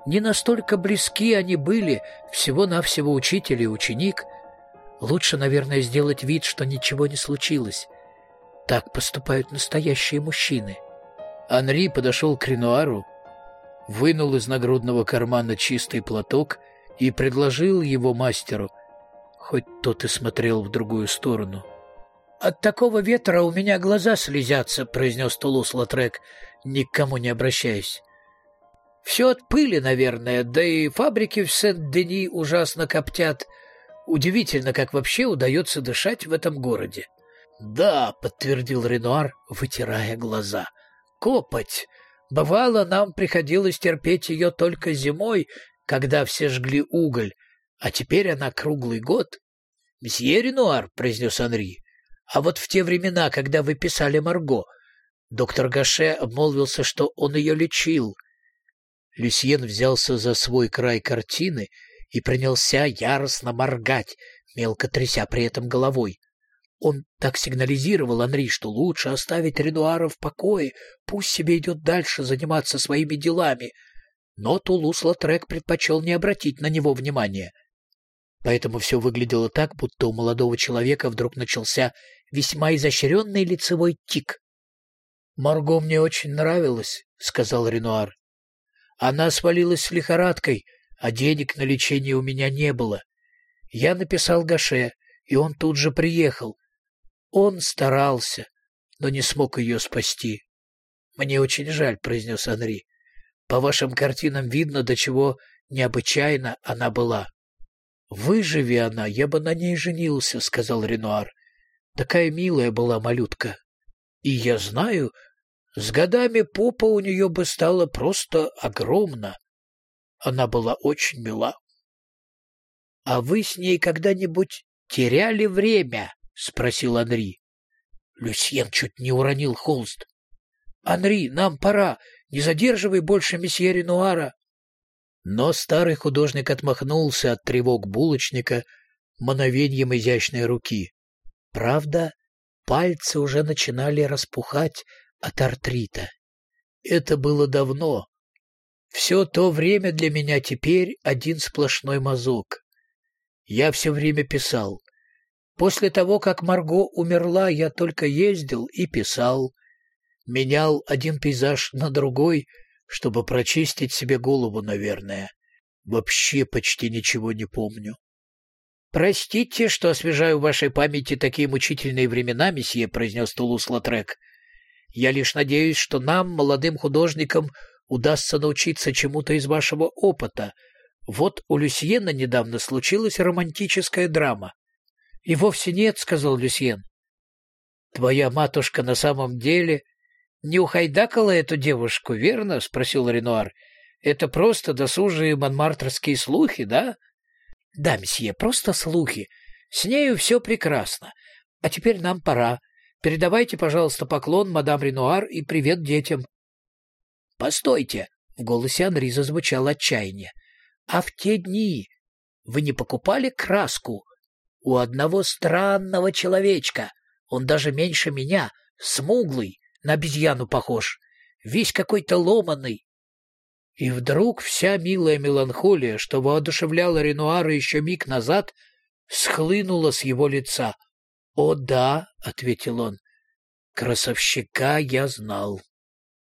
Не настолько близки они были, всего-навсего учитель и ученик. Лучше, наверное, сделать вид, что ничего не случилось. Так поступают настоящие мужчины. Анри подошел к Ренуару, вынул из нагрудного кармана чистый платок и предложил его мастеру, хоть тот и смотрел в другую сторону. «От такого ветра у меня глаза слезятся», — произнес Тулус-Лотрек, ни к кому не обращаясь. «Все от пыли, наверное, да и фабрики в Сен-Дени ужасно коптят. Удивительно, как вообще удается дышать в этом городе». «Да», — подтвердил Ренуар, вытирая глаза, — «копоть. Бывало, нам приходилось терпеть ее только зимой, когда все жгли уголь, а теперь она круглый год». «Мсье Ренуар», — произнес Анри, — «а вот в те времена, когда вы писали Марго, доктор Гаше обмолвился, что он ее лечил». Люсьен взялся за свой край картины и принялся яростно моргать, мелко тряся при этом головой. Он так сигнализировал Анри, что лучше оставить Ренуара в покое, пусть себе идет дальше заниматься своими делами. Но Тулус-Лотрек предпочел не обратить на него внимания. Поэтому все выглядело так, будто у молодого человека вдруг начался весьма изощренный лицевой тик. «Марго мне очень нравилась», — сказал Ренуар. «Она свалилась с лихорадкой, а денег на лечение у меня не было. Я написал Гаше, и он тут же приехал. Он старался, но не смог ее спасти». «Мне очень жаль», — произнес Анри. «По вашим картинам видно, до чего необычайно она была». «Выживи она, я бы на ней женился», — сказал Ренуар. «Такая милая была малютка. И я знаю, с годами попа у нее бы стала просто огромна. Она была очень мила». «А вы с ней когда-нибудь теряли время?» — спросил Анри. Люсьен чуть не уронил холст. «Анри, нам пора. Не задерживай больше месье Ренуара». Но старый художник отмахнулся от тревог булочника мановеньем изящной руки. Правда, пальцы уже начинали распухать от артрита. Это было давно. Все то время для меня теперь один сплошной мазок. Я все время писал. После того, как Марго умерла, я только ездил и писал. Менял один пейзаж на другой, чтобы прочистить себе голову, наверное. Вообще почти ничего не помню. «Простите, что освежаю в вашей памяти такие мучительные времена, месье», — произнес Тулус-Лотрек. «Я лишь надеюсь, что нам, молодым художникам, удастся научиться чему-то из вашего опыта. Вот у Люсьена недавно случилась романтическая драма». «И вовсе нет», — сказал Люсьен. «Твоя матушка на самом деле не ухайдакала эту девушку, верно?» — спросил Ренуар. «Это просто досужие монмартрские слухи, да?» «Да, месье, просто слухи. С нею все прекрасно. А теперь нам пора. Передавайте, пожалуйста, поклон мадам Ренуар и привет детям». «Постойте!» — в голосе Анри зазвучало отчаяние. «А в те дни вы не покупали краску у одного странного человечка? Он даже меньше меня, смуглый, на обезьяну похож, весь какой-то ломаный». И вдруг вся милая меланхолия, что воодушевляла Ренуара еще миг назад, схлынула с его лица. «О да», — ответил он, — «красовщика я знал».